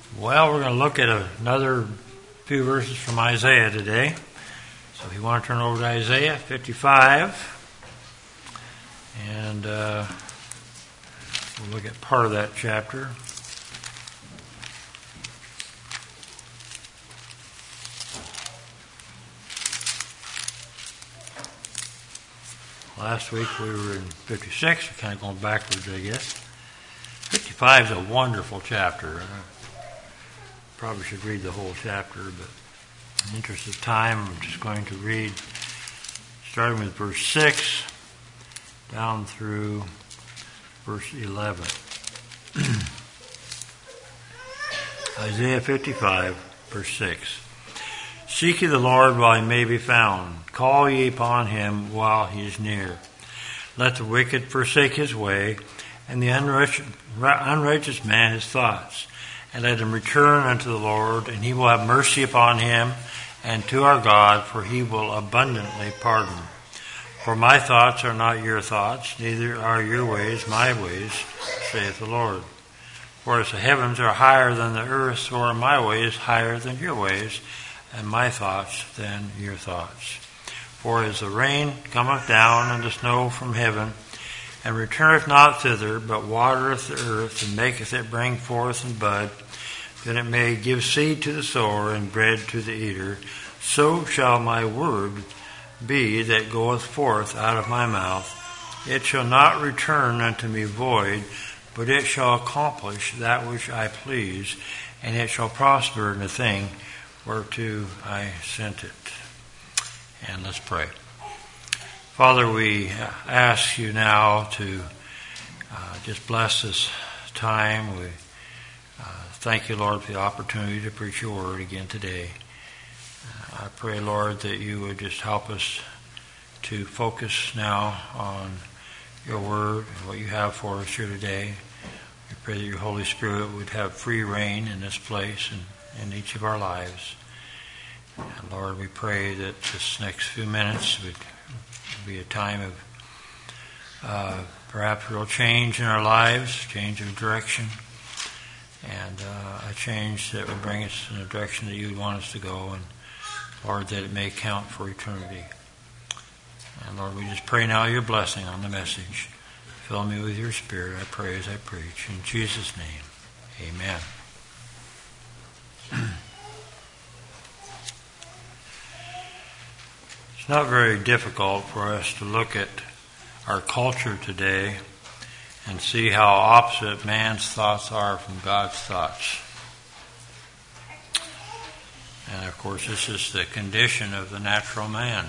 Well, we're going to look at another few verses from Isaiah today. So if you want to turn over to Isaiah 55, and we'll look at part of that chapter. Last week we were in 56, we're kind of going backwards, I guess. 55 is a wonderful chapter. Probably should read the whole chapter, but in the interest of time, I'm just going to read, starting with verse 6, down through verse 11. Isaiah 55, verse 6. Seek ye the Lord while he may be found. Call ye upon him while he is near. Let the wicked forsake his way, and the unrighteous man his thoughts. And let him return unto the Lord, and he will have mercy upon him, and to our God, for he will abundantly pardon. For my thoughts are not your thoughts, neither are your ways my ways, saith the Lord. For as the heavens are higher than the earth, so are my ways higher than your ways, and my thoughts than your thoughts. For as the rain cometh down and the snow from heaven, and returneth not thither, but watereth the earth, and maketh it bring forth and bud, that it may give seed to the sower and bread to the eater, so shall my word be that goeth forth out of my mouth. It shall not return unto me void, but it shall accomplish that which I please, and it shall prosper in the thing whereto I sent it. And let's pray. Father, we ask you now to just bless this time. We thank you, Lord, for the opportunity to preach your word again today. I pray, Lord, that you would just help us to focus now on your word and what you have for us here today. We pray that your Holy Spirit would have free reign in this place and in each of our lives. And Lord, we pray that this next few minutes would be a time of perhaps real change in our lives, change of direction, and a change that would bring us in the direction that you would want us to go, and Lord, that it may count for eternity. And Lord, we just pray now your blessing on the message. Fill me with your Spirit, I pray as I preach. In Jesus' name, amen. It's not very difficult for us to look at our culture today and see how opposite man's thoughts are from God's thoughts. And of course, this is the condition of the natural man.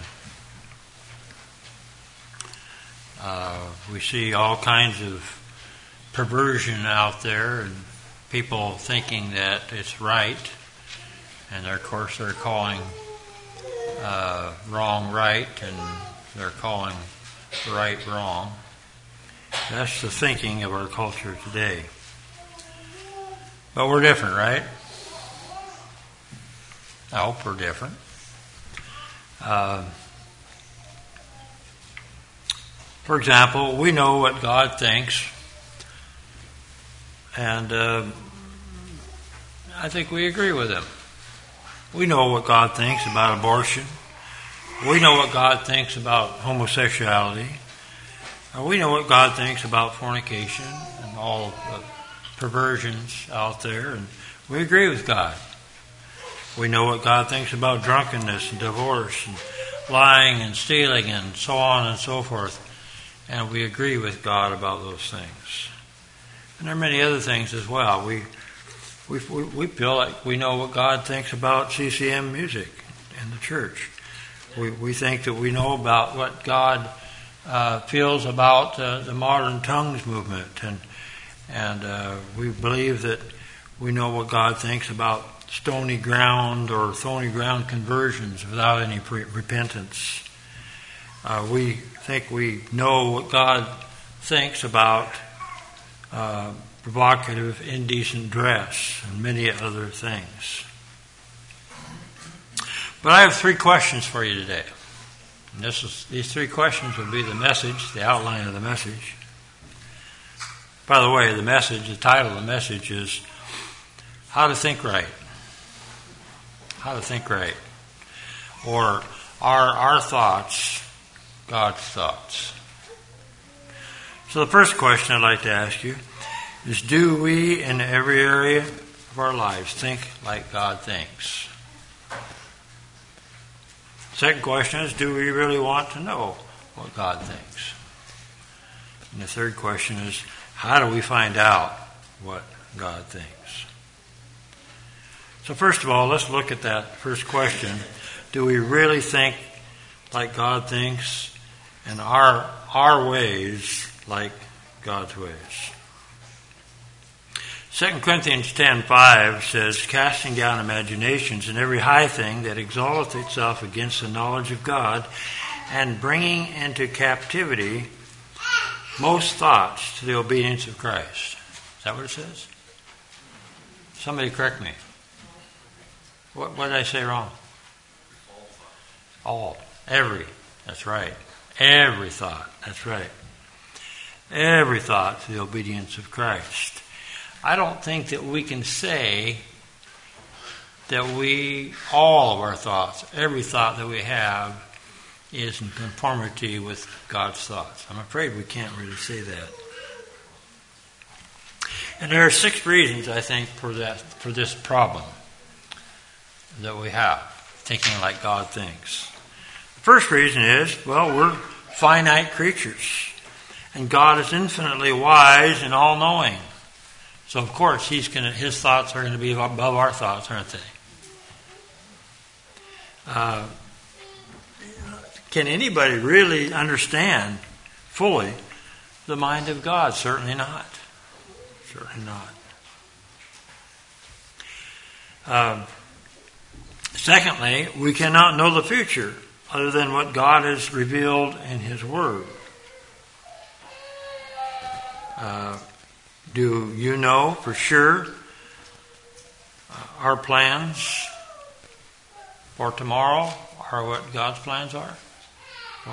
We see all kinds of perversion out there, and people thinking that it's right, and of course they're calling wrong right, and they're calling right wrong. That's the thinking of our culture today. But we're different, right? I hope we're different. For example, we know what God thinks, and I think we agree with him. We know what God thinks about abortion. We know what God thinks about homosexuality. We know what God thinks about fornication and all the perversions out there, and we agree with God. We know what God thinks about drunkenness and divorce and lying and stealing and so on and so forth, and we agree with God about those things. And there are many other things as well. We feel like we know what God thinks about CCM music in the church. We think that we know about what God feels about the modern tongues movement, and we believe that we know what God thinks about stony ground or thorny ground conversions without any repentance. We think we know what God thinks about provocative, indecent dress and many other things. But I have 3 questions for you today. And these 3 questions will be the message, the outline of the message. By the way, the title of the message is how to think right. How to think right. Or are our thoughts God's thoughts? So the first question I'd like to ask you is, do we in every area of our lives think like God thinks? Second question is, do we really want to know what God thinks? And the third question is, how do we find out what God thinks? So first of all, let's look at that first question. Do we really think like God thinks? And are our ways like God's ways? 2 Corinthians 10:5 says, casting down imaginations and every high thing that exalteth itself against the knowledge of God, and bringing into captivity most thoughts to the obedience of Christ. Is that what it says? Somebody correct me. What did I say wrong? All. Every. That's right. Every thought. That's right. Every thought to the obedience of Christ. I don't think that we can say that all of our thoughts, every thought that we have, is in conformity with God's thoughts. I'm afraid we can't really say that. And there are 6 reasons, I think, for this problem that we have, thinking like God thinks. The first reason is, we're finite creatures, and God is infinitely wise and all-knowing. So, of course, His thoughts are going to be above our thoughts, aren't they? Can anybody really understand fully the mind of God? Certainly not. Certainly not. Secondly, we cannot know the future other than what God has revealed in His Word. Do you know for sure our plans for tomorrow are what God's plans are for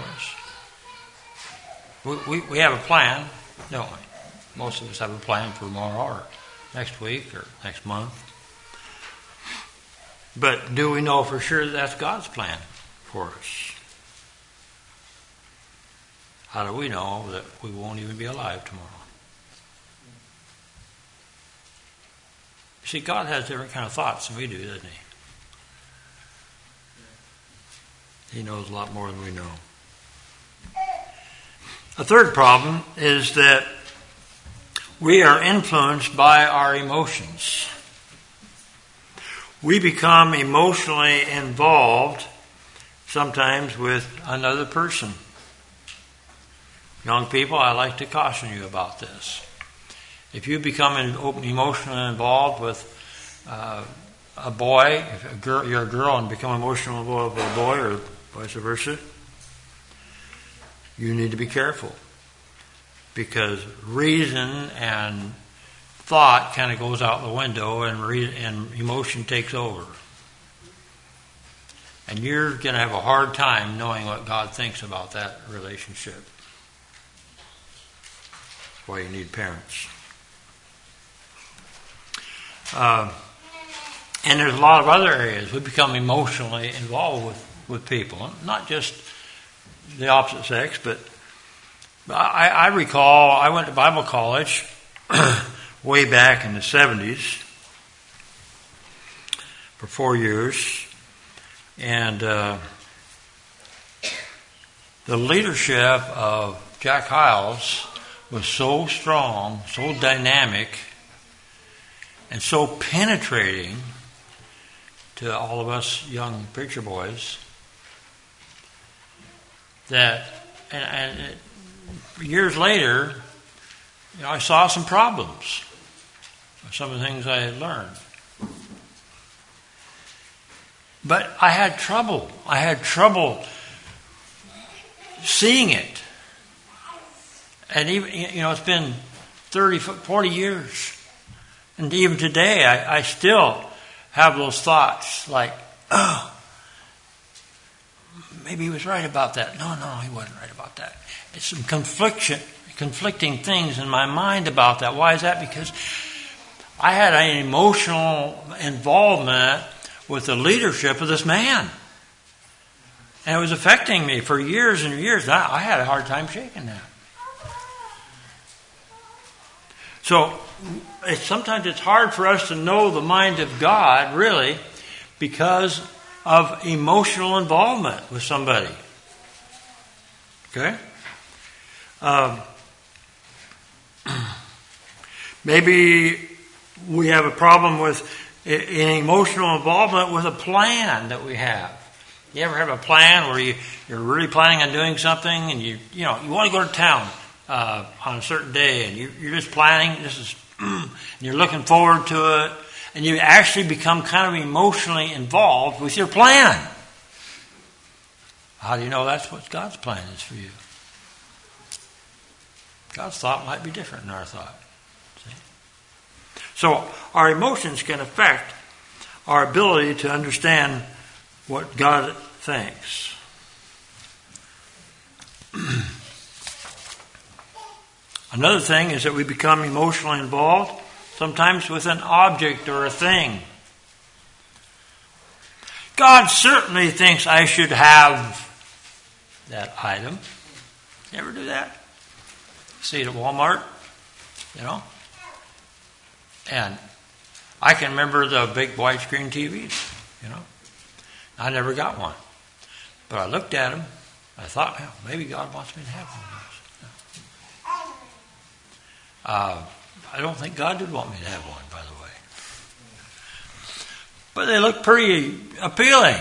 us? We have a plan, don't we? Most of us have a plan for tomorrow or next week or next month. But do we know for sure that's God's plan for us? How do we know that we won't even be alive tomorrow? See, God has different kind of thoughts than we do, doesn't He? He knows a lot more than we know. A third problem is that we are influenced by our emotions. We become emotionally involved sometimes with another person. Young people, I like to caution you about this. If you become emotionally involved with a boy, if you're a girl and become emotionally involved with a boy or vice versa, you need to be careful. Because reason and thought kind of goes out the window and emotion takes over. And you're going to have a hard time knowing what God thinks about that relationship. That's why you need parents. And there's a lot of other areas. We become emotionally involved with people. Not just the opposite sex, but I recall I went to Bible college way back in the 70s for 4 years. And the leadership of Jack Hyles was so strong, so dynamic, and so penetrating to all of us young preacher boys that, and years later, I saw some problems with some of the things I had learned. But I had trouble. I had trouble seeing it. And even, it's been 30, 40 years. And even today, I still have those thoughts like, oh, maybe he was right about that. No, he wasn't right about that. It's some conflicting things in my mind about that. Why is that? Because I had an emotional involvement with the leadership of this man. And it was affecting me for years and years. I had a hard time shaking that. So sometimes it's hard for us to know the mind of God, really, because of emotional involvement with somebody. Okay? Maybe we have a problem with an emotional involvement with a plan that we have. You ever have a plan where you're really planning on doing something, and you want to go to town on a certain day, and you're just planning. And you're looking forward to it, and you actually become kind of emotionally involved with your plan. How do you know that's what God's plan is for you? God's thought might be different than our thought. See? So our emotions can affect our ability to understand what God thinks. Another thing is that we become emotionally involved, sometimes with an object or a thing. God certainly thinks I should have that item. You ever do that? See it at Walmart, And I can remember the big widescreen TVs, I never got one. But I looked at them. I thought, well, maybe God wants me to have one of those. I don't think God did want me to have one, by the way. But they look pretty appealing,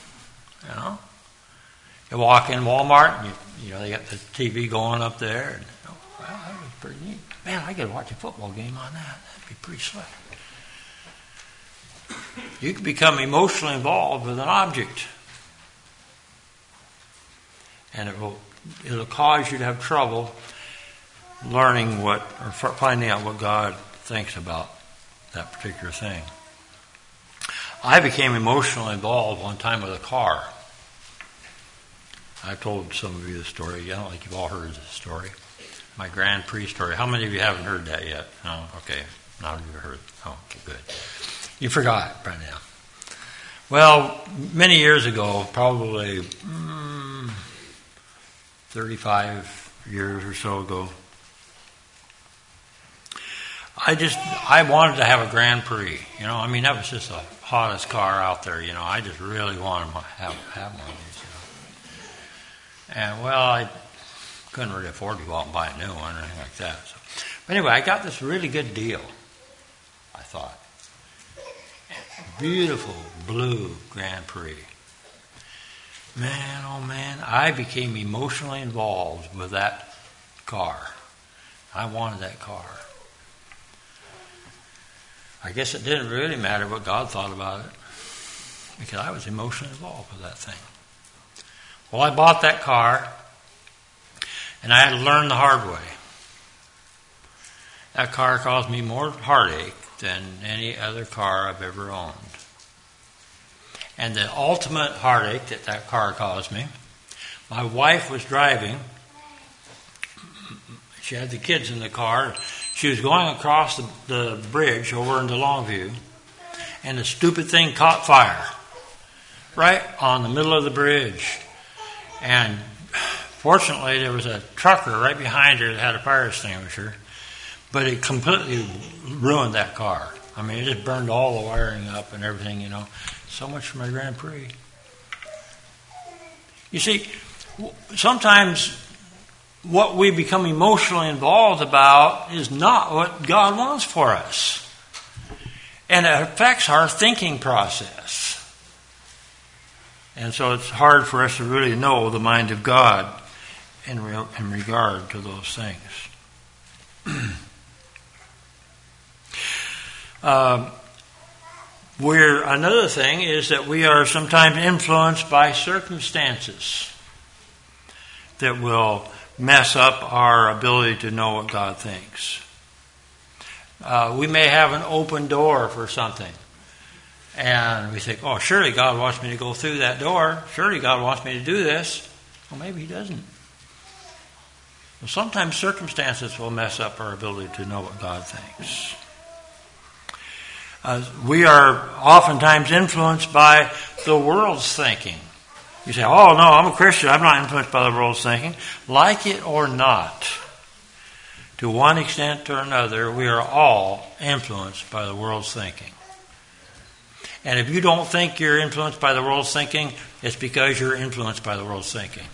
You walk in Walmart, and they got the TV going up there, and well, that was pretty neat. Man, I could watch a football game on that. That'd be pretty slick. You can become emotionally involved with an object, and it'll cause you to have trouble learning or finding out what God thinks about that particular thing. I became emotionally involved one time with a car. I've told some of you the story. I don't think you've all heard this story. My Grand Prix story. How many of you haven't heard that yet? No? Okay. Not of you heard. Oh, okay, good. You forgot by now. Well, many years ago, probably 35 years or so ago, I wanted to have a Grand Prix. That was just the hottest car out there. I just really wanted to have one of these. And well, I couldn't really afford to go out and buy a new one or anything like that. But anyway, I got this really good deal, I thought. Beautiful blue Grand Prix. Man, oh man, I became emotionally involved with that car. I wanted that car. I guess it didn't really matter what God thought about it, because I was emotionally involved with that thing. Well, I bought that car, and I had to learn the hard way. That car caused me more heartache than any other car I've ever owned. And the ultimate heartache that car caused me, my wife was driving. She had the kids in the car. She was going across the bridge over into Longview, and the stupid thing caught fire right on the middle of the bridge. And fortunately, there was a trucker right behind her that had a fire extinguisher, but it completely ruined that car. It just burned all the wiring up and everything, So much for my Grand Prix. You see, sometimes what we become emotionally involved about is not what God wants for us. And it affects our thinking process. And so it's hard for us to really know the mind of God in regard to those things. Another thing is that we are sometimes influenced by circumstances that will mess up our ability to know what God thinks. We may have an open door for something, and we think, oh, surely God wants me to go through that door. Surely God wants me to do this. Well, maybe He doesn't. Well, sometimes circumstances will mess up our ability to know what God thinks. We are oftentimes influenced by the world's thinking. You say, oh, no, I'm a Christian. I'm not influenced by the world's thinking. Like it or not, to one extent or another, we are all influenced by the world's thinking. And if you don't think you're influenced by the world's thinking, it's because you're influenced by the world's thinking.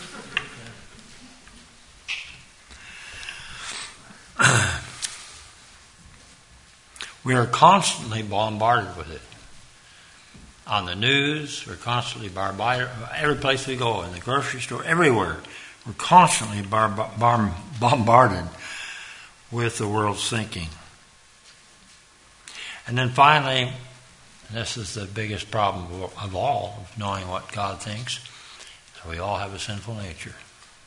We are constantly bombarded with it. On the news, we're constantly bombarded. Every place we go, in the grocery store, everywhere, we're constantly bombarded with the world's thinking. And then finally, this is the biggest problem of all, of knowing what God thinks, so we all have a sinful nature.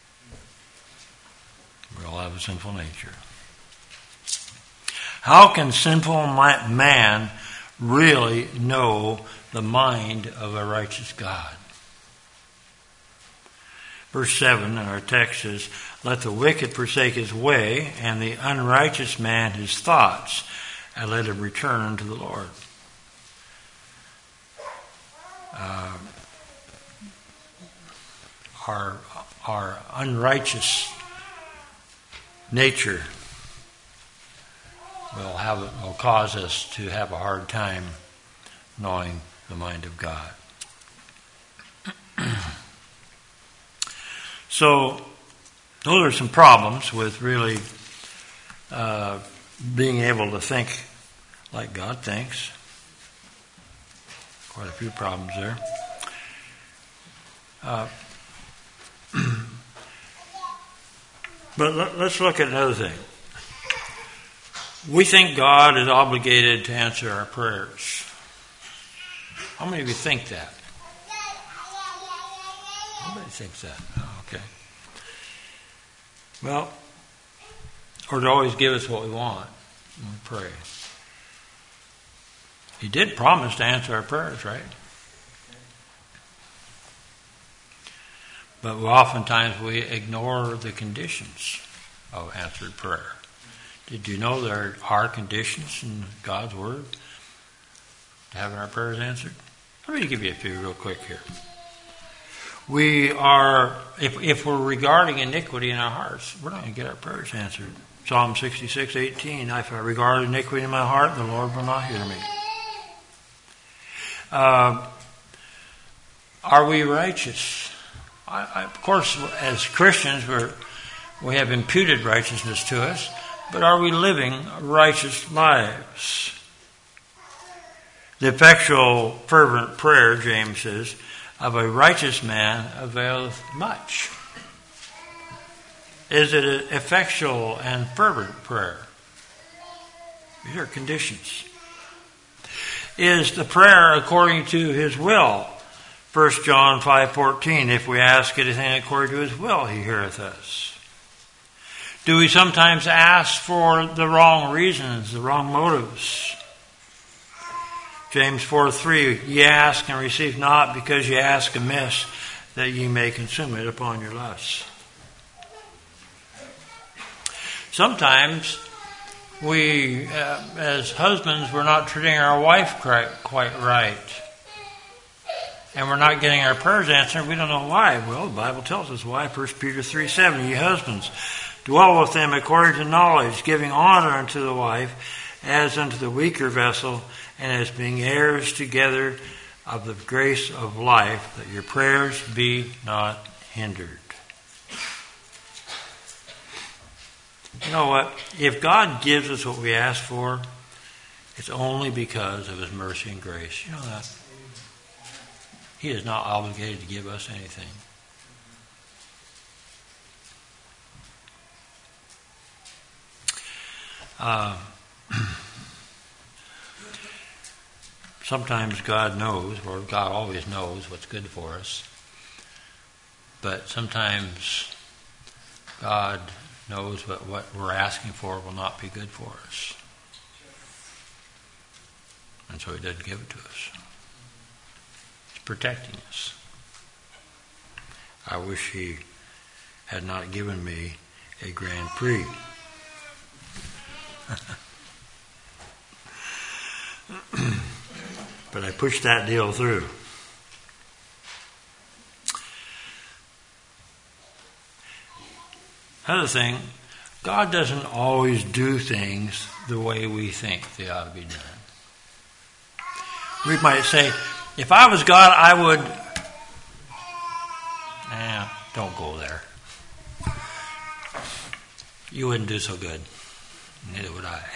We all have a sinful nature. How can sinful man really know the mind of a righteous God? Verse 7 in our text is, let the wicked forsake his way, and the unrighteous man his thoughts, and let him return to the Lord. Our unrighteous nature will cause us to have a hard time knowing the mind of God. So, those are some problems with really being able to think like God thinks. Quite a few problems there. But let's look at another thing. We think God is obligated to answer our prayers. How many of you think that? Nobody thinks that. Oh, okay. Well, or to always give us what we want when we pray. He did promise to answer our prayers, right? But oftentimes we ignore the conditions of answered prayer. Did you know there are conditions in God's Word to having our prayers answered? Let me give you a few real quick here. We are, if we're regarding iniquity in our hearts, we're not going to get our prayers answered. Psalm 66:18, if I regard iniquity in my heart, the Lord will not hear me. Are we righteous? Of course, as Christians, we have imputed righteousness to us, but are we living righteous lives? The effectual, fervent prayer, James says, of a righteous man availeth much. Is it an effectual and fervent prayer? These are conditions. Is the prayer according to his will? 1 John 5:14, if we ask anything according to his will, he heareth us. Do we sometimes ask for the wrong reasons, the wrong motives? James 4:3, ye ask and receive not because ye ask amiss, that ye may consume it upon your lusts. Sometimes we, as husbands, we're not treating our wife quite right. And we're not getting our prayers answered. We don't know why. Well, the Bible tells us why. 1 Peter 3:7, ye husbands, dwell with them according to knowledge, giving honor unto the wife as unto the weaker vessel, and as being heirs together of the grace of life, that your prayers be not hindered. You know what? If God gives us what we ask for, it's only because of his mercy and grace. You know that? He is not obligated to give us anything. Sometimes God knows, or God always knows what's good for us. But sometimes God knows what we're asking for will not be good for us. And so he doesn't give it to us. He's protecting us. I wish he had not given me a Grand Prix. But I pushed that deal through. Another thing, God doesn't always do things the way we think they ought to be done. We might say, if I was God, I would... don't go there. You wouldn't do so good. Neither would I.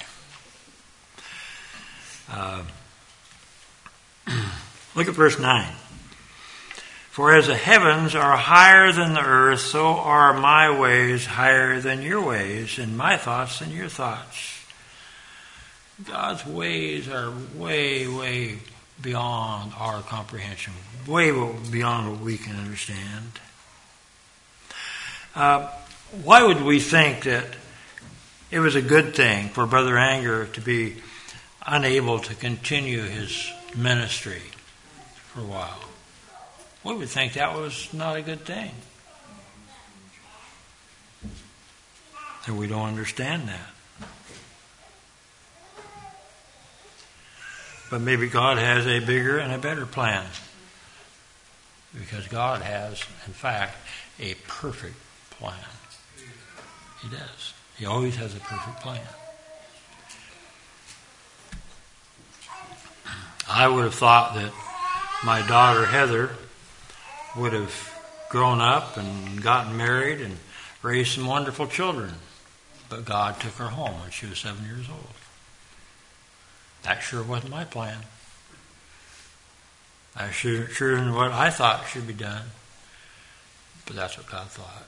Look at verse 9. For as the heavens are higher than the earth, so are my ways higher than your ways, and my thoughts than your thoughts. God's ways are way, way beyond our comprehension, way beyond what we can understand. Why would we think that it was a good thing for Brother Anger to be unable to continue his ministry for a while? We would think that was not a good thing. And we don't understand that. But maybe God has a bigger and a better plan. Because God has, in fact, a perfect plan. He does. He always has a perfect plan. I would have thought that my daughter Heather would have grown up and gotten married and raised some wonderful children. But God took her home when she was 7 years old. That sure wasn't my plan. That sure isn't what I thought should be done. But that's what God thought.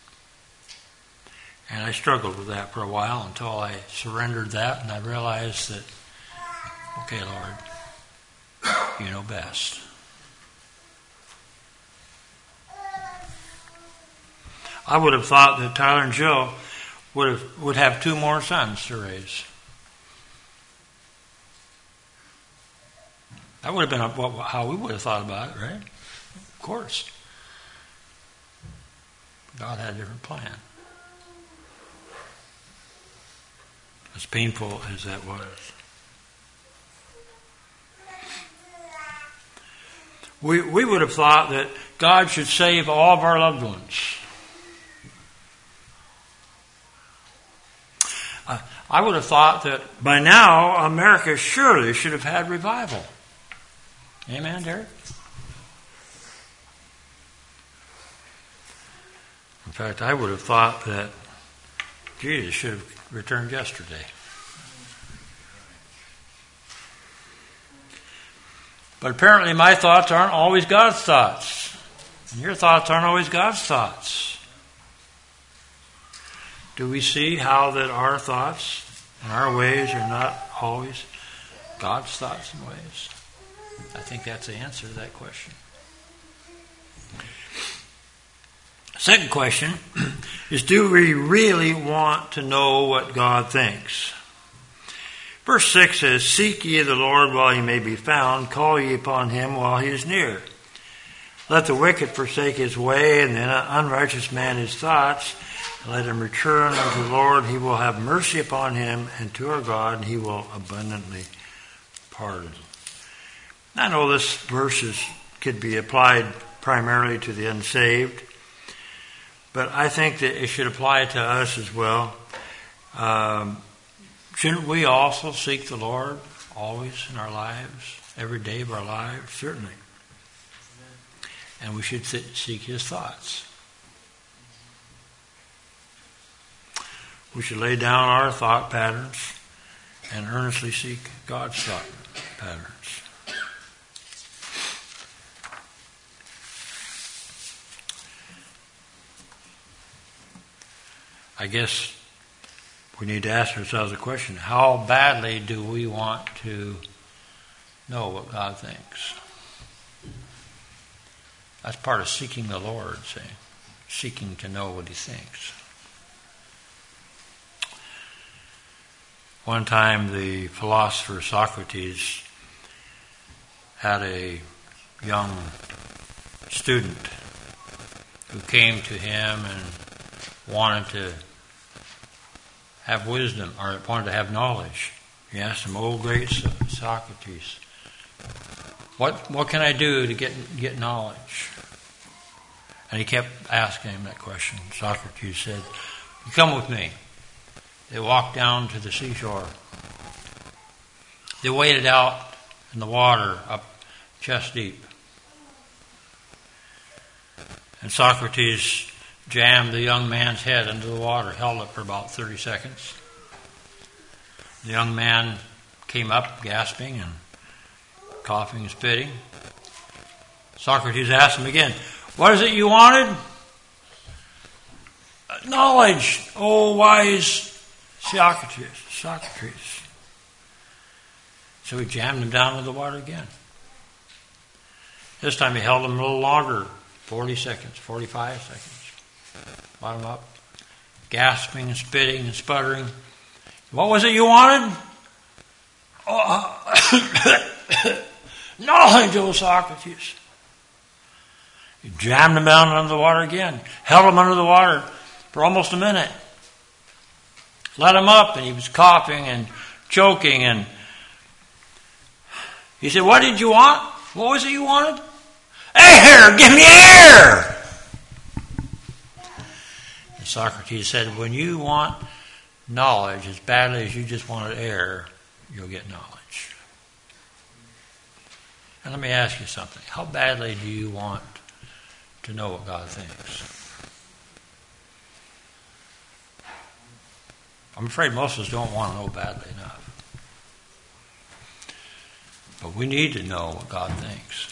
And I struggled with that for a while until I surrendered that and I realized that, okay, Lord, you know best. I would have thought that Tyler and Jill would have 2 more sons to raise. That would have been how we would have thought about it, right? Of course. God had a different plan. As painful as that was. We would have thought that God should save all of our loved ones. I would have thought that by now America surely should have had revival. Amen, Derek? In fact, I would have thought that Jesus should have returned yesterday. But apparently my thoughts aren't always God's thoughts. And your thoughts aren't always God's thoughts. Do we see how that our thoughts and our ways are not always God's thoughts and ways? I think that's the answer to that question. Second question is, do we really want to know what God thinks? Verse 6 says, Seek ye the Lord while he may be found, call ye upon him while he is near. Let the wicked forsake his way, and the unrighteous man his thoughts. Let him return unto the Lord, he will have mercy upon him, and to our God he will abundantly pardon. I know this verse could be applied primarily to the unsaved, but I think that it should apply to us as well. Shouldn't we also seek the Lord always in our lives, every day of our lives? Certainly. And we should seek his thoughts. We should lay down our thought patterns and earnestly seek God's thought patterns. I guess we need to ask ourselves a question. How badly do we want to know what God thinks? That's part of seeking the Lord, seeking to know what he thinks. One time the philosopher Socrates had a young student who came to him and wanted to have wisdom, or wanted to have knowledge. He asked him, "O great Socrates, what can I do to get knowledge? And he kept asking him that question. Socrates said, "You come with me." They walked down to the seashore. They waded out in the water up chest deep. And Socrates jammed the young man's head into the water, held it for about 30 seconds. The young man came up gasping and coughing and spitting. Socrates asked him again, "What is it you wanted?" "Knowledge, oh wise Socrates. So he jammed him down into the water again. This time he held him a little longer, 40 seconds, 45 seconds. Bottom up, gasping and spitting and sputtering. "What was it you wanted?" "Knowledge, O Socrates." He jammed him down under the water again, held him under the water for almost a minute. Let him up, and he was coughing and choking, and he said, "What did you want? What was it you wanted?" "Air! Give me air!" And Socrates said, "When you want knowledge as badly as you just wanted air, you'll get knowledge." And let me ask you something. How badly do you want to know what God thinks? I'm afraid most of us don't want to know badly enough. But we need to know what God thinks.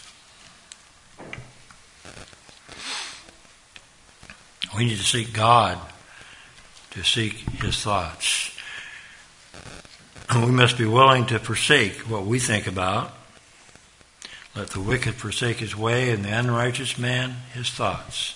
We need to seek God to seek His thoughts. We must be willing to forsake what we think about. Let the wicked forsake his way and the unrighteous man his thoughts.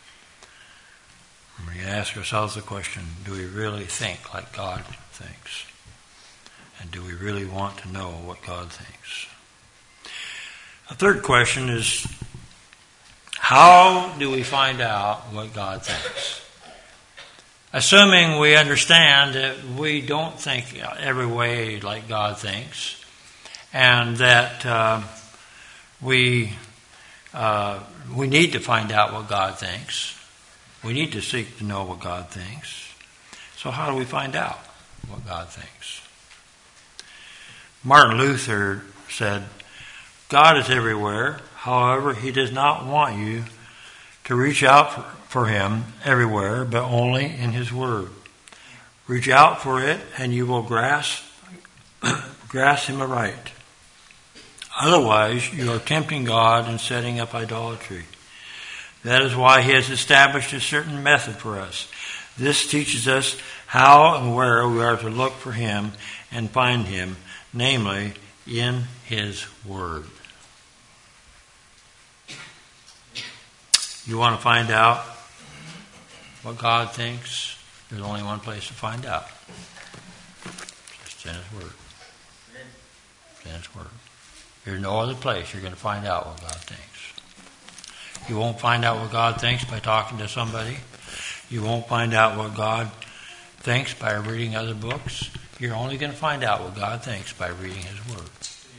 We ask ourselves the question, do we really think like God thinks? And do we really want to know what God thinks? A third question is, how do we find out what God thinks? Assuming we understand that we don't think every way like God thinks, and that we need to find out what God thinks. We need to seek to know what God thinks. So how do we find out what God thinks? Martin Luther said, "God is everywhere. However, He does not want you to reach out for Him everywhere, but only in His Word. Reach out for it, and you will grasp Him aright. Otherwise, you are tempting God and setting up idolatry. That is why He has established a certain method for us. This teaches us how and where we are to look for Him and find Him, namely in His Word." You want to find out what God thinks? There's only one place to find out. It's in His Word. It's in His Word. There's no other place you're going to find out what God thinks. You won't find out what God thinks by talking to somebody. You won't find out what God thinks by reading other books. You're only going to find out what God thinks by reading His Word.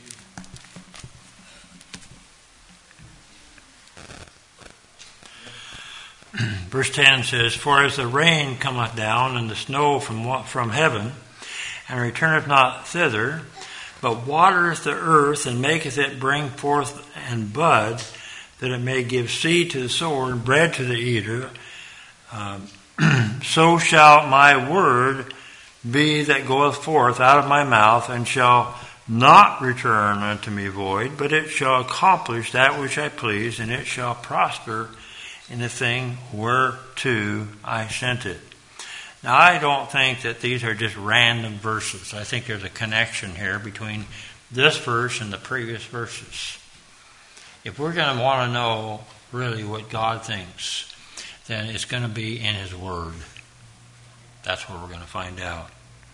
Verse 10 says, "For as the rain cometh down and the snow from heaven, and returneth not thither, but watereth the earth and maketh it bring forth and bud, that it may give seed to the sower and bread to the eater, so shall my word be that goeth forth out of my mouth, and shall not return unto me void, but it shall accomplish that which I please, and it shall prosper in the thing whereto I sent it." Now, I don't think that these are just random verses. I think there's a connection here between this verse and the previous verses. If we're going to want to know really what God thinks, then it's going to be in His Word. That's where we're going to find out.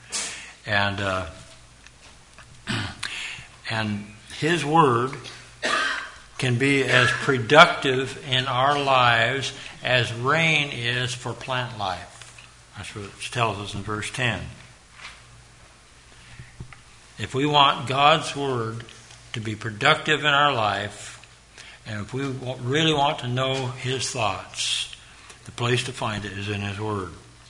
And His Word can be as productive in our lives as rain is for plant life. That's what it tells us in verse 10. If we want God's Word to be productive in our life, and if we really want to know His thoughts, the place to find it is in His Word.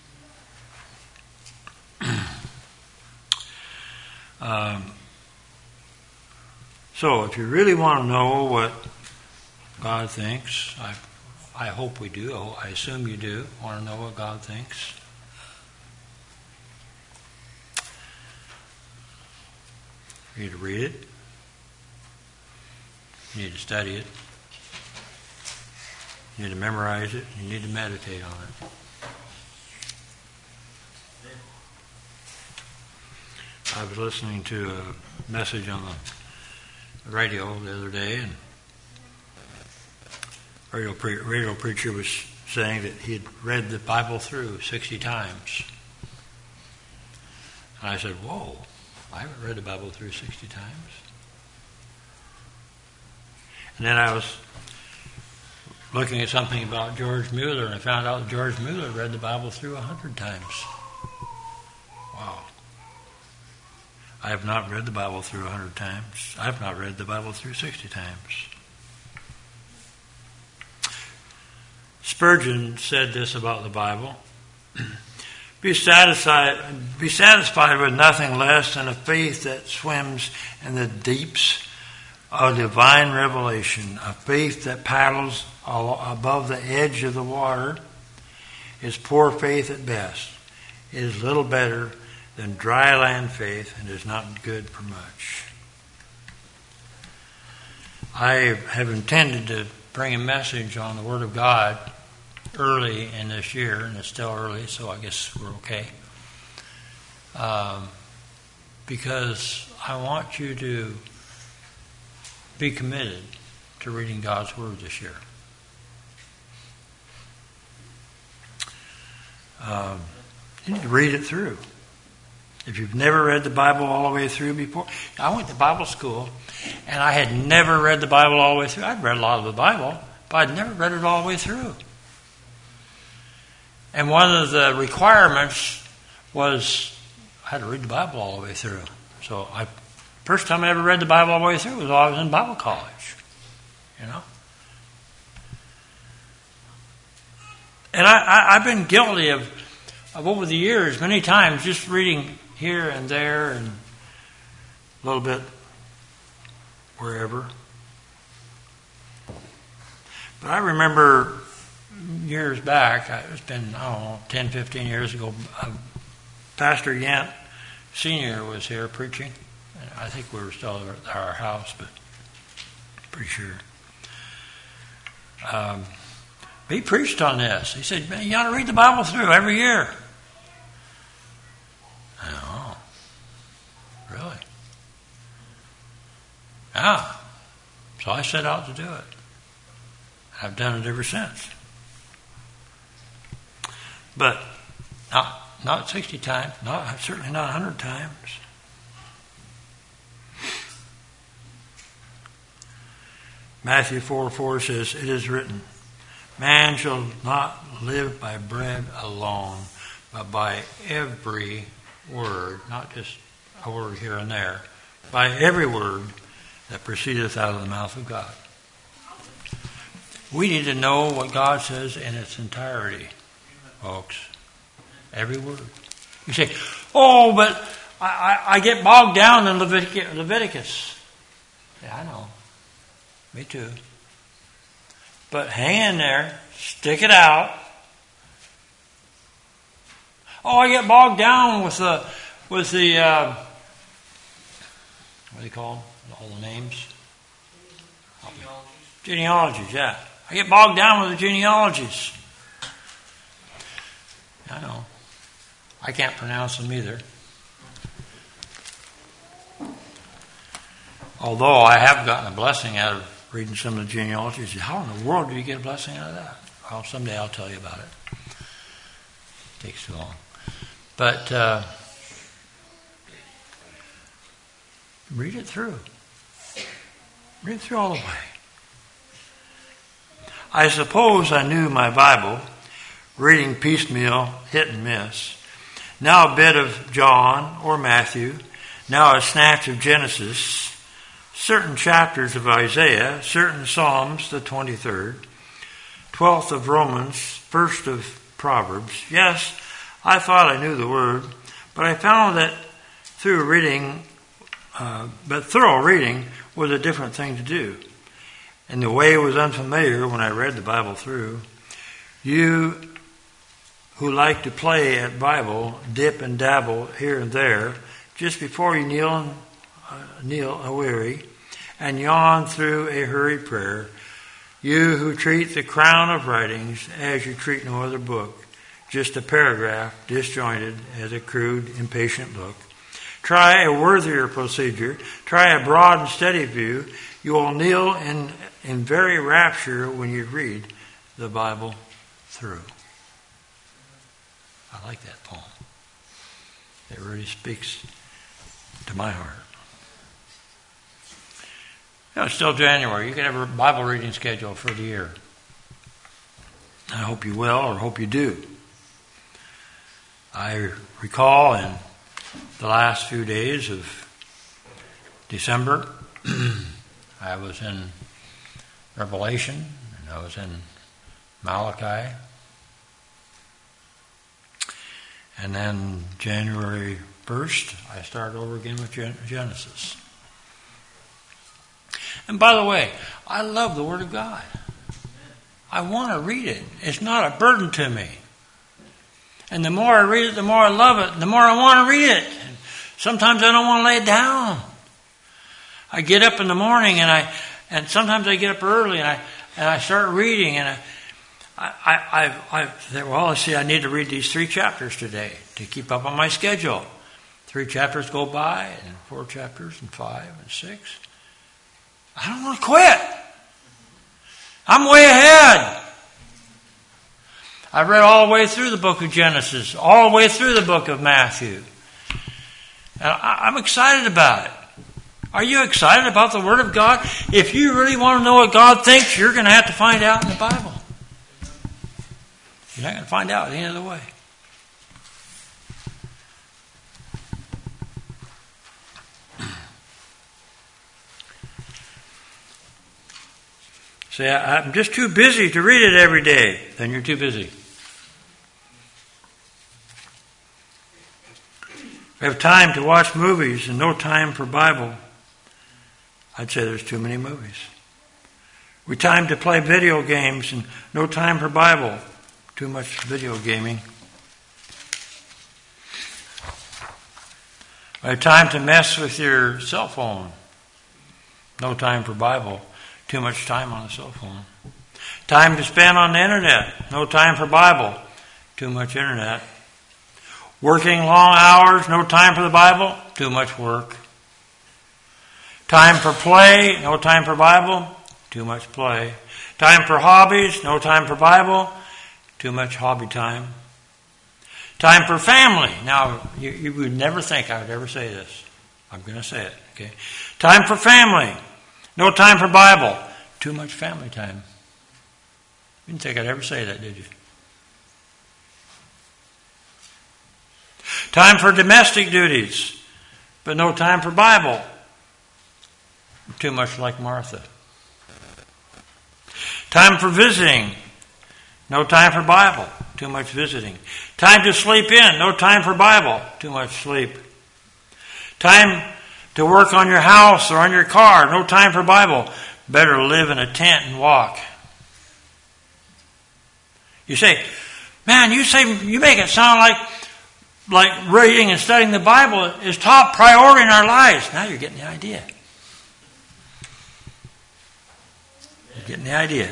So if you really want to know what God thinks, I hope we do. I assume you do want to know what God thinks. You need to read it. You need to study it. You need to memorize it. You need to meditate on it. I was listening to a message on the radio the other day, and radio preacher was saying that he had read the Bible through 60 times. And I said, whoa, I haven't read the Bible through 60 times. And then I was looking at something about George Mueller, and I found out that George Mueller read the Bible through 100 times. Wow. I have not read the Bible through 100 times. I have not read the Bible through 60 times. Spurgeon said this about the Bible. Be satisfied with nothing less than a faith that swims in the deeps of divine revelation. A faith that paddles above the edge of the water is poor faith at best. It is little better than dry land faith and is not good for much. I have intended to bring a message on the Word of God early in this year, and it's still early, so I guess we're okay. Because I want you to be committed to reading God's Word this year. You need to read it through. If you've never read the Bible all the way through before, I went to Bible school, and I had never read the Bible all the way through. I'd read a lot of the Bible, but I'd never read it all the way through. And one of the requirements was I had to read the Bible all the way through. So first time I ever read the Bible all the way through was while I was in Bible college. You know? And I've been guilty of over the years, many times, just reading here and there and a little bit wherever. But I remember years back, it's been, 10, 15 years ago, Pastor Yant Sr. was here preaching. I think we were still at our house, but pretty sure. He preached on this. He said, man, you ought to read the Bible through every year. Oh, really? Yeah. So I set out to do it. I've done it ever since. But not 60 times, certainly not 100 times. Matthew 4:4 says, it is written, man shall not live by bread alone, but by every word, not just a word here and there, by every word that proceedeth out of the mouth of God. We need to know what God says in its entirety, folks. Every word. You say, oh, but I get bogged down in Leviticus. Yeah, I know. Me too. But hang in there. Stick it out. Oh, I get bogged down with the what do you call them? All the names? Genealogies, yeah. I get bogged down with the genealogies. I know. I can't pronounce them either. Although I have gotten a blessing out of reading some of the genealogies. How in the world do you get a blessing out of that? Well, someday I'll tell you about it. It takes too long. But read it through. Read it through all the way. I suppose I knew my Bible, reading piecemeal, hit and miss. Now a bit of John or Matthew, Now a snatch of Genesis, certain chapters of Isaiah, certain Psalms, the 23rd, 12th of Romans, 1st of Proverbs. Yes, I thought I knew the word, but I found that thorough reading was a different thing to do. And the way was unfamiliar when I read the Bible through. You who like to play at Bible, dip and dabble here and there, just before you kneel a-weary, and yawn through a hurried prayer, you who treat the crown of writings as you treat no other book, just a paragraph disjointed as a crude, impatient look. Try a worthier procedure. Try a broad and steady view. You will kneel in very rapture when you read the Bible through. I like that poem. It really speaks to my heart. It's still January. You can have a Bible reading schedule for the year. I hope you will, or hope you do. I recall in the last few days of December, I was in Revelation, and I was in Malachi. And then January 1st, I started over again with Genesis. And by the way, I love the Word of God. I want to read it. It's not a burden to me. And the more I read it, the more I love it, the more I want to read it. Sometimes I don't want to lay it down. I get up in the morning and sometimes I get up early and I start reading and I think, well, let's see, I need to read these 3 chapters today to keep up on my schedule. 3 chapters go by, and 4 chapters, and 5, and 6. I don't want to quit. I'm way ahead. I've read all the way through the book of Genesis, all the way through the book of Matthew. And I'm excited about it. Are you excited about the Word of God? If you really want to know what God thinks, you're going to have to find out in the Bible. You're not going to find out any other way. Say, I'm just too busy to read it every day. Then you're too busy. We have time to watch movies and no time for Bible. I'd say there's too many movies. We have time to play video games and no time for Bible. Too much video gaming. We have time to mess with your cell phone. No time for Bible. Too much time on the cell phone. Time to spend on the internet. No time for Bible. Too much internet. Working long hours. No time for the Bible. Too much work. Time for play. No time for Bible. Too much play. Time for hobbies. No time for Bible. Too much hobby time. Time for family. Now, you would never think I would ever say this. I'm going to say it. Okay. Time for family. No time for Bible. Too much family time. You didn't think I'd ever say that, did you? Time for domestic duties, but no time for Bible. Too much like Martha. Time for visiting. No time for Bible. Too much visiting. Time to sleep in. No time for Bible. Too much sleep. Time to work on your house or on your car. No time for Bible. Better live in a tent and walk. You say, man, you make it sound like reading and studying the Bible is top priority in our lives. Now you're getting the idea. You're getting the idea.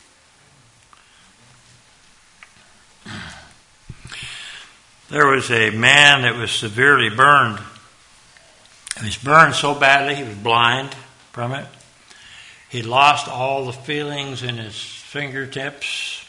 There was a man that was severely burned. He was burned so badly he was blind from it. He lost all the feelings in his fingertips.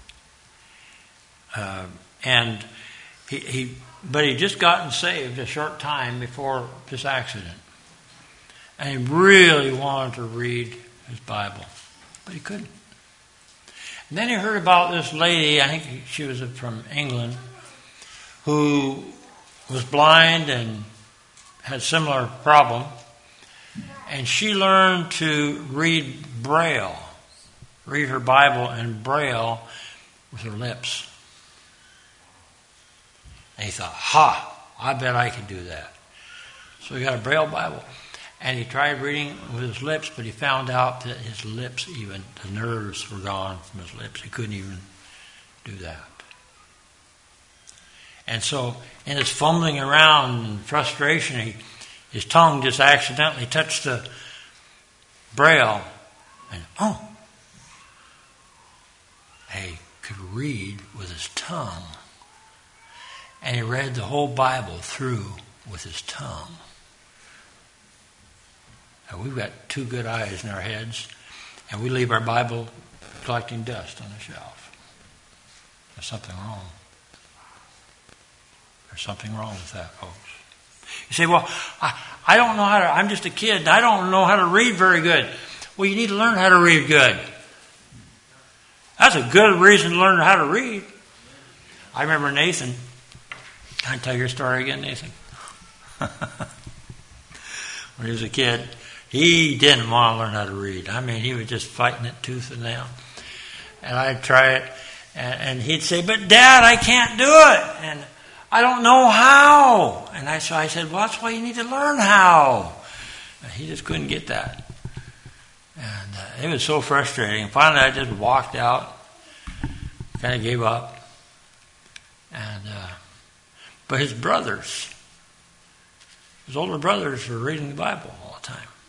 But he just gotten saved a short time before this accident. And he really wanted to read his Bible, but he couldn't. And then he heard about this lady, I think she was from England, who was blind and had a similar problem, and she learned to read Braille, read her Bible in Braille with her lips. And he thought, I bet I could do that. So he got a Braille Bible, and he tried reading with his lips, but he found out that his lips, even the nerves were gone from his lips. He couldn't even do that. And so in his fumbling around and frustration, his tongue just accidentally touched the Braille. And he could read with his tongue. And he read the whole Bible through with his tongue. Now, we've got two good eyes in our heads, and we leave our Bible collecting dust on the shelf. There's something wrong. There's something wrong with that, folks. You say, well, I don't know how to, I'm just a kid, and I don't know how to read very good. Well, you need to learn how to read good. That's a good reason to learn how to read. I remember Nathan. Can I tell your story again, Nathan? When he was a kid, he didn't want to learn how to read. I mean, he was just fighting it tooth and nail. And I'd try it, and he'd say, but Dad, I can't do it. And I don't know how. And I said, well, that's why you need to learn how. And he just couldn't get that. And it was so frustrating. Finally, I just walked out, kind of gave up. And but his brothers, his older brothers, were reading the Bible all the time.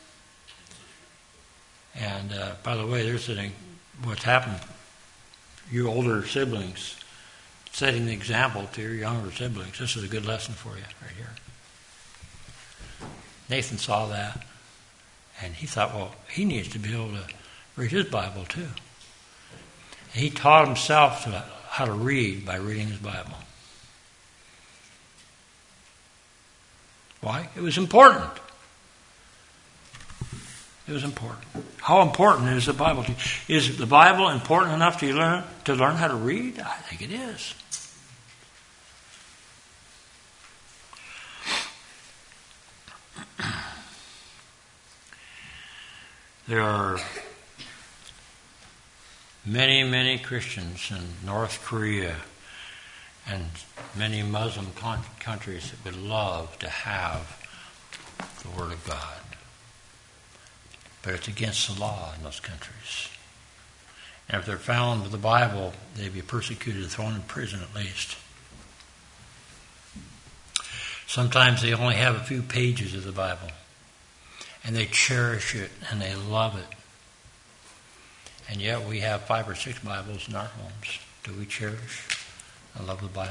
And by the way, there's what's happened. You older siblings, setting the example to your younger siblings. This is a good lesson for you right here. Nathan saw that, and he thought, well, he needs to be able to read his Bible too. And he taught himself how to read by reading his Bible. Why? It was important. It was important. How important is the Bible to you? Is the Bible important enough to learn how to read? I think it is. There are many, many Christians in North Korea and many Muslim countries that would love to have the Word of God. But it's against the law in those countries. And if they're found with the Bible, they'd be persecuted, thrown in prison at least. Sometimes they only have a few pages of the Bible. And they cherish it and they love it. And yet we have 5 or 6 Bibles in our homes. Do we cherish and love the Bible?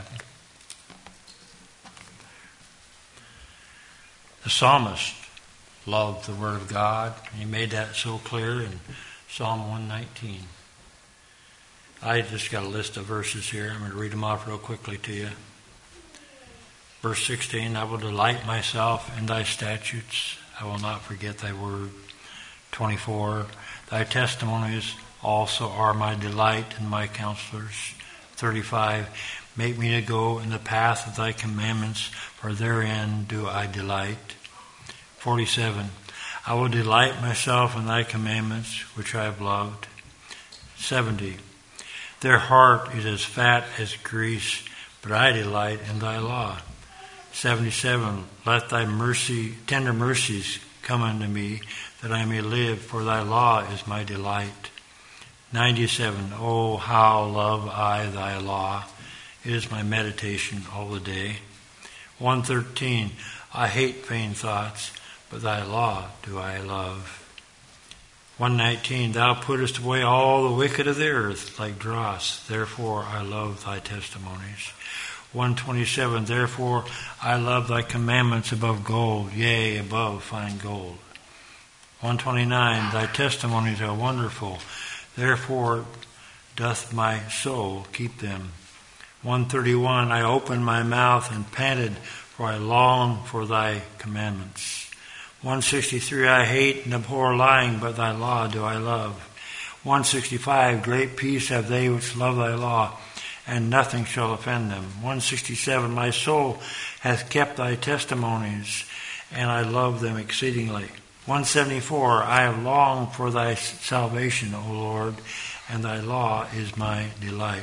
The psalmist loved the Word of God. He made that so clear in Psalm 119. I just got a list of verses here. I'm going to read them off real quickly to you. Verse 16, I will delight myself in thy statutes. I will not forget thy word. 24, thy testimonies also are my delight and my counselors. 35, make me to go in the path of thy commandments, for therein do I delight. 47, I will delight myself in thy commandments, which I have loved. 70, their heart is as fat as grease, but I delight in thy law. 77, let thy tender mercies come unto me, that I may live, for thy law is my delight. 97, oh, how love I thy law. It is my meditation all the day. 113, I hate vain thoughts, but thy law do I love. 119, thou puttest away all the wicked of the earth like dross. Therefore I love thy testimonies. 127, therefore I love thy commandments above gold, yea, above fine gold. 129, thy testimonies are wonderful, therefore doth my soul keep them. 131, I opened my mouth and panted, for I long for thy commandments. 163, I hate and abhor lying, but thy law do I love. 165, great peace have they which love thy law, and nothing shall offend them. 167, my soul hath kept thy testimonies, and I love them exceedingly. 174, I have longed for thy salvation, O Lord, and thy law is my delight.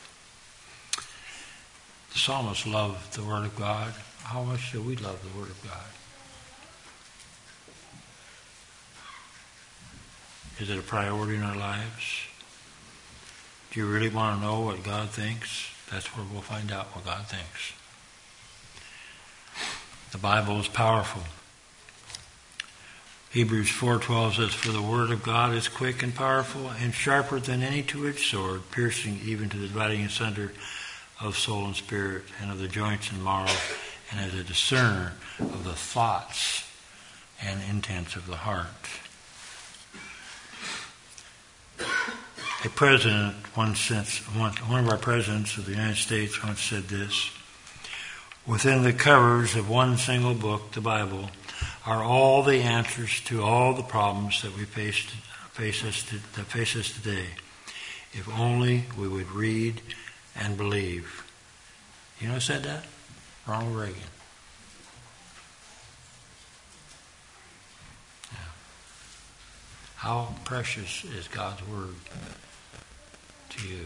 The psalmist loved the Word of God. How much do we love the Word of God? Is it a priority in our lives? Do you really want to know what God thinks? That's where we'll find out what God thinks. The Bible is powerful. Hebrews 4:12 says, for the Word of God is quick and powerful and sharper than any two-edged sword, piercing even to the dividing asunder of soul and spirit, and of the joints and marrow, and as a discerner of the thoughts and intents of the heart. A president one of our presidents of the United States once said this: within the covers of one single book, the Bible, are all the answers to all the problems that face us today, if only we would read and believe. You know who said that? Ronald Reagan. Yeah. How precious is God's Word to you?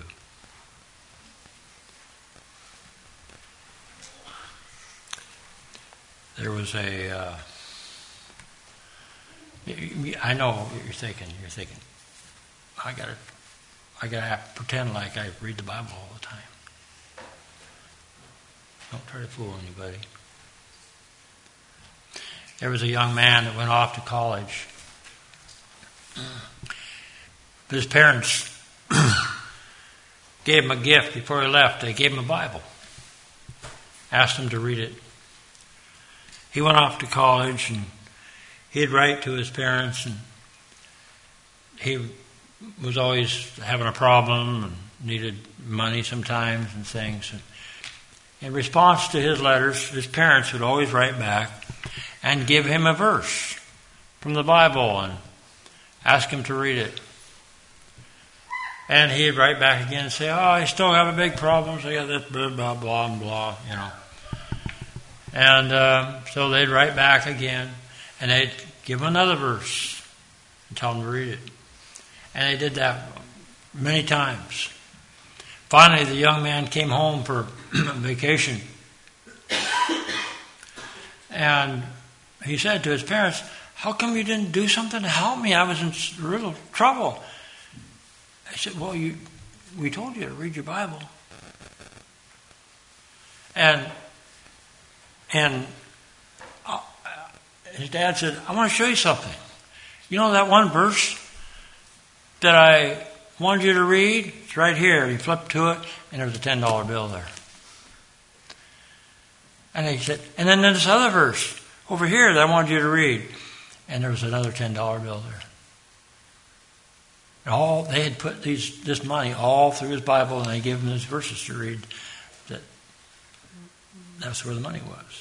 There was I know you're thinking, I gotta pretend like I read the Bible all the time. Don't try to fool anybody. There was a young man that went off to college. But his parents gave him a gift before he left. They gave him a Bible. Asked him to read it. He went off to college, and he'd write to his parents, and he was always having a problem and needed money sometimes and things. And in response to his letters, his parents would always write back and give him a verse from the Bible and ask him to read it. And he'd write back again and say, I still have a big problem. So I got this blah, blah, blah, and blah, you know. And so they'd write back again, and they'd give him another verse and tell him to read it. And they did that many times. Finally, the young man came home for vacation. And he said to his parents, how come you didn't do something to help me? I was in real trouble. I said, well, we told you to read your Bible. And his dad said, I want to show you something. You know that one verse that I wanted you to read? It's right here. He flipped to it, and there was a $10 bill there. And he said, and then there's this other verse over here that I wanted you to read. And there was another $10 bill there. And they had put this money all through his Bible, and they gave him these verses to read. That's where the money was.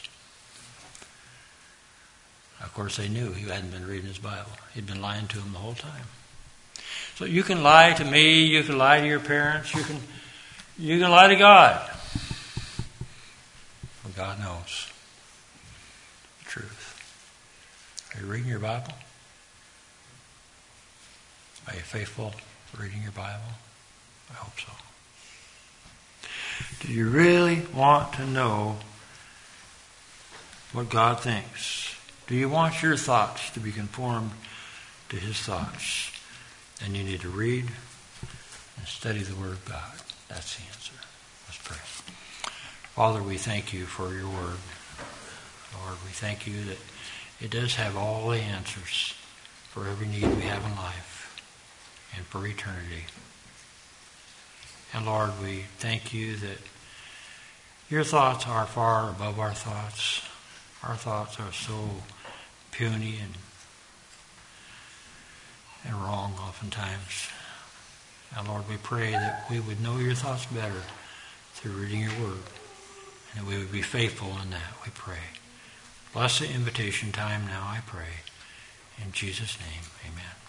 Of course, they knew he hadn't been reading his Bible. He'd been lying to them the whole time. So you can lie to me, you can lie to your parents, you can lie to God. But God knows the truth. Are you reading your Bible? Are you faithful to reading your Bible? I hope so. Do you really want to know what God thinks? Do you want your thoughts to be conformed to His thoughts? Then you need to read and study the Word of God. That's the answer. Let's pray. Father, we thank you for your Word. Lord, we thank you that it does have all the answers for every need we have in life and for eternity. And Lord, we thank you that your thoughts are far above our thoughts. Our thoughts are so puny and wrong oftentimes. And Lord, we pray that we would know your thoughts better through reading your Word, and that we would be faithful in that, we pray. Bless the invitation time now, I pray. In Jesus' name, amen.